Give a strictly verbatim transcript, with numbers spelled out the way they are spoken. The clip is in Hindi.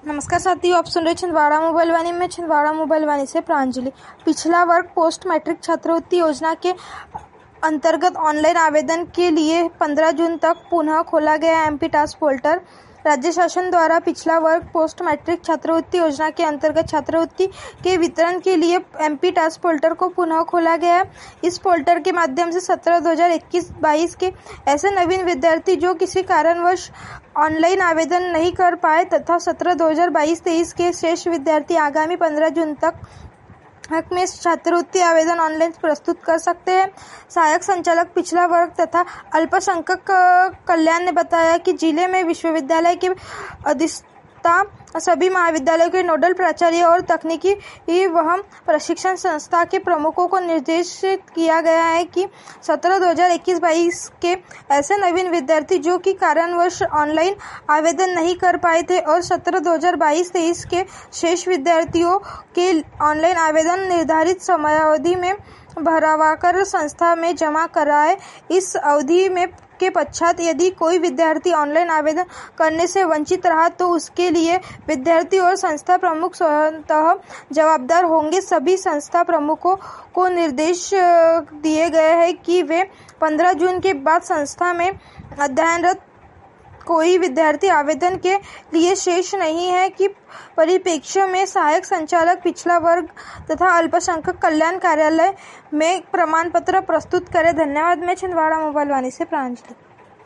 नमस्कार साथियों, आप सुन रहे छिंदवाड़ा मोबाइल वाणी में। छिंदवाड़ा मोबाइल वाणी से प्रांजलि। पिछला वर्ग पोस्ट मैट्रिक छात्रवृत्ति योजना के अंतर्गत ऑनलाइन आवेदन के लिए पंद्रह जून तक पुनः खोला गया एमपी टास्क पोर्टल। राज्य शासन द्वारा पिछला वर्ग पोस्ट मैट्रिक छात्रवृत्ति योजना के अंतर्गत छात्रवृत्ति के वितरण के लिए एमपी टास्क पोर्टल को पुनः खोला गया है। इस पोर्टल के माध्यम से सत्रह दो हजार इक्कीस बाईस के ऐसे नवीन विद्यार्थी जो किसी कारणवश ऑनलाइन आवेदन नहीं कर पाए तथा सत्रह दो हजार बाईस तेईस के शेष विद्यार्थी आगामी पंद्रह जून तक हक में छात्रवृत्ति आवेदन ऑनलाइन प्रस्तुत कर सकते हैं। सहायक संचालक पिछला वर्ग तथा अल्पसंख्यक कल्याण ने बताया कि जिले में विश्वविद्यालय के अधिष्ठाता सभी महाविद्यालयों के नोडल प्राचार्य और तकनीकी एवं प्रशिक्षण संस्था के प्रमुखों को निर्देशित किया गया है कि सत्रह दो हजार इक्कीस बाईस के ऐसे नवीन विद्यार्थी जो कि कारणवश ऑनलाइन आवेदन नहीं कर पाए थे और सत्रह दो हजार बाईस तेईस के शेष विद्यार्थियों के ऑनलाइन आवेदन निर्धारित समयावधि में भरवाकर संस्था में जमा कराए। इस अवधि में के पश्चात यदि कोई विद्यार्थी ऑनलाइन आवेदन करने से वंचित रहा तो उसके लिए विद्यार्थी और संस्था प्रमुख स्वतः जवाबदार होंगे। सभी संस्था प्रमुखों को निर्देश दिए गए हैं कि वे पंद्रह जून के बाद संस्था में अध्ययनरत कोई विद्यार्थी आवेदन के लिए शेष नहीं है कि परिप्रेक्ष्य में सहायक संचालक पिछला वर्ग तथा अल्पसंख्यक कल्याण कार्यालय में प्रमाण पत्र प्रस्तुत करें। धन्यवाद। मैं छिंदवाड़ा मोबाइल वाणी से प्रांजलि।